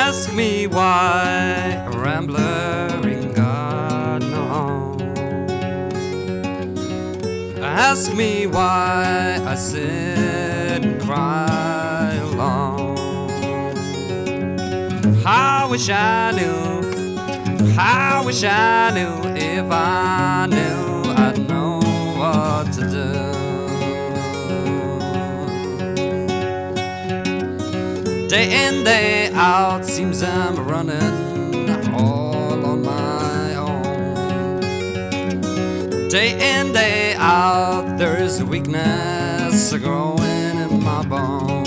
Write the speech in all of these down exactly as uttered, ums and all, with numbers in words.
Ask me why a rambler ain't got no home. Ask me why I sit and cry alone. I wish I knew, I wish I knew, if I knew, I'd know what to do. Day in, day out, seems I'm running all on my own. Day in, day out, there's a weakness growing in my bones.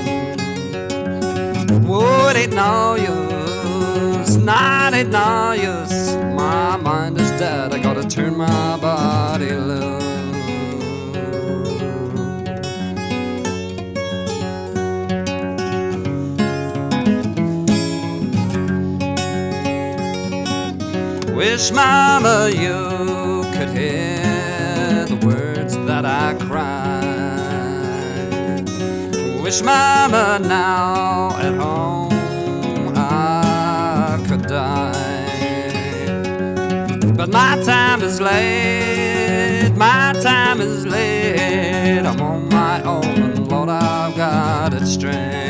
Oh, it ain't no use, not ain't no use. My mind is dead, I gotta turn my body loose. Wish, mama, you could hear the words that I cry. Wish, mama, now at home I could die. But my time is late, my time is late. I'm on my own, and Lord, I've got it straight.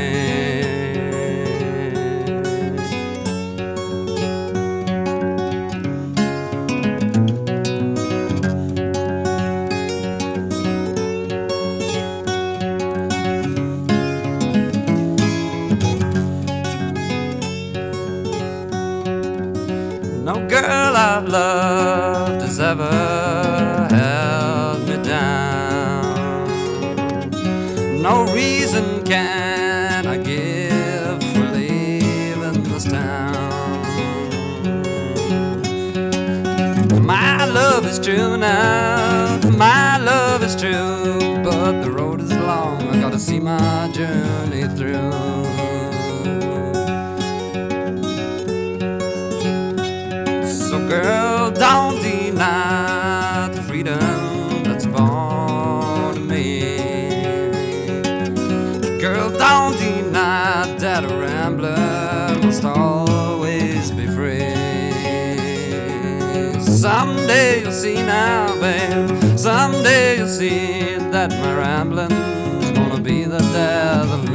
No girl I've loved has ever held me down. No reason can I give for leaving this town. My love is true now, my love is true, but the road is long, I gotta see my journey through. So girl, don't deny the freedom that's born in me. Girl, don't deny that a rambler must always be free. Someday you'll see now, babe, someday you'll see that my rambling's gonna be the death of me.